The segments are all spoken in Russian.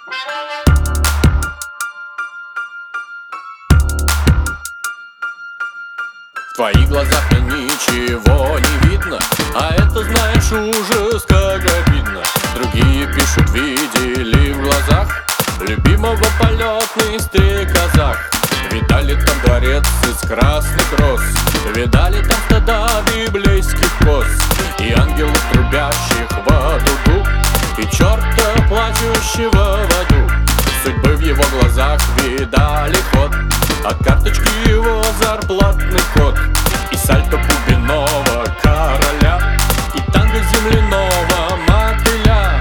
В твоих глазах мне ничего не видно, а это, знаешь, ужас, как обидно. Другие пишут, видели в глазах любимого полетный стрекозах. Видали там дворец из красных роз, видали там стада библейских коз, и ангелов, трубящих в дуду, и черта, плачущего в аду. Судьбы в его глазах видали ход, от карточки его зарплатный код, и сальто бубенного короля, и танго земляного мотыля.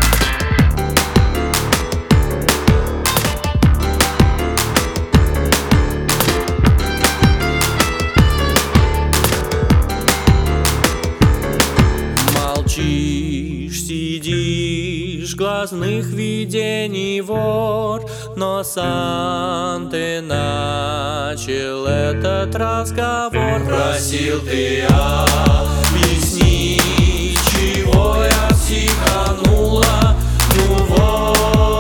Молчишь, сидишь, глазных видений вор, но сам ты начал этот разговор. Просил ты объясни, чего я психанула, ну вот.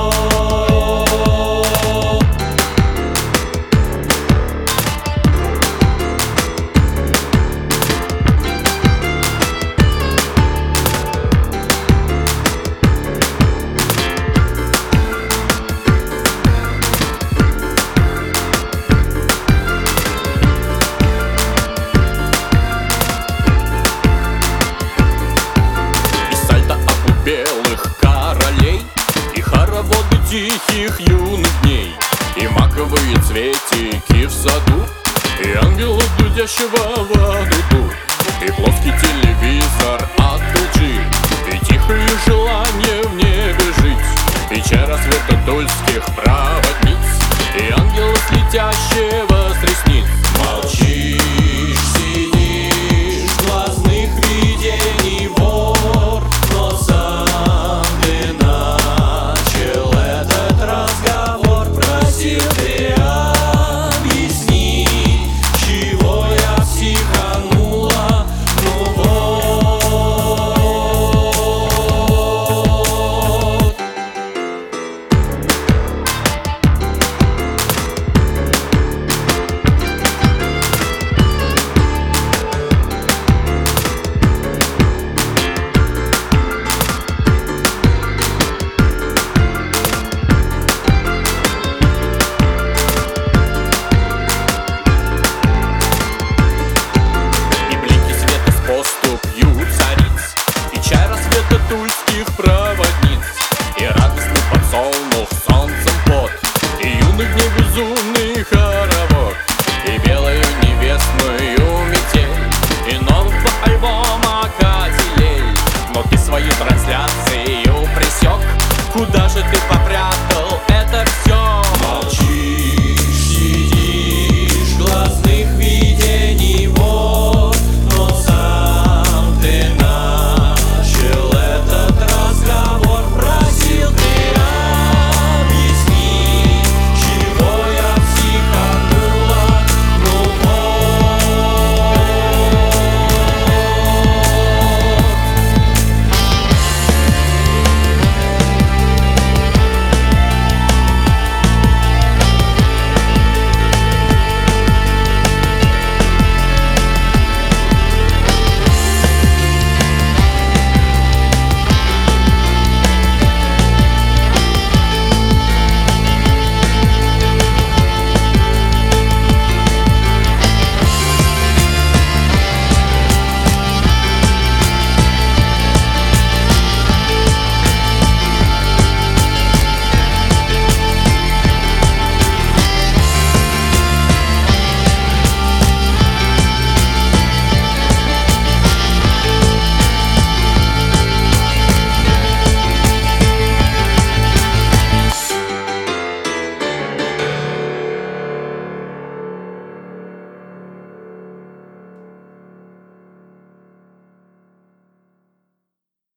Белых королей и хороводы тихих юных дней, и маковые цветики в саду, и ангелов, дудящего в дуду, и плоский телевизор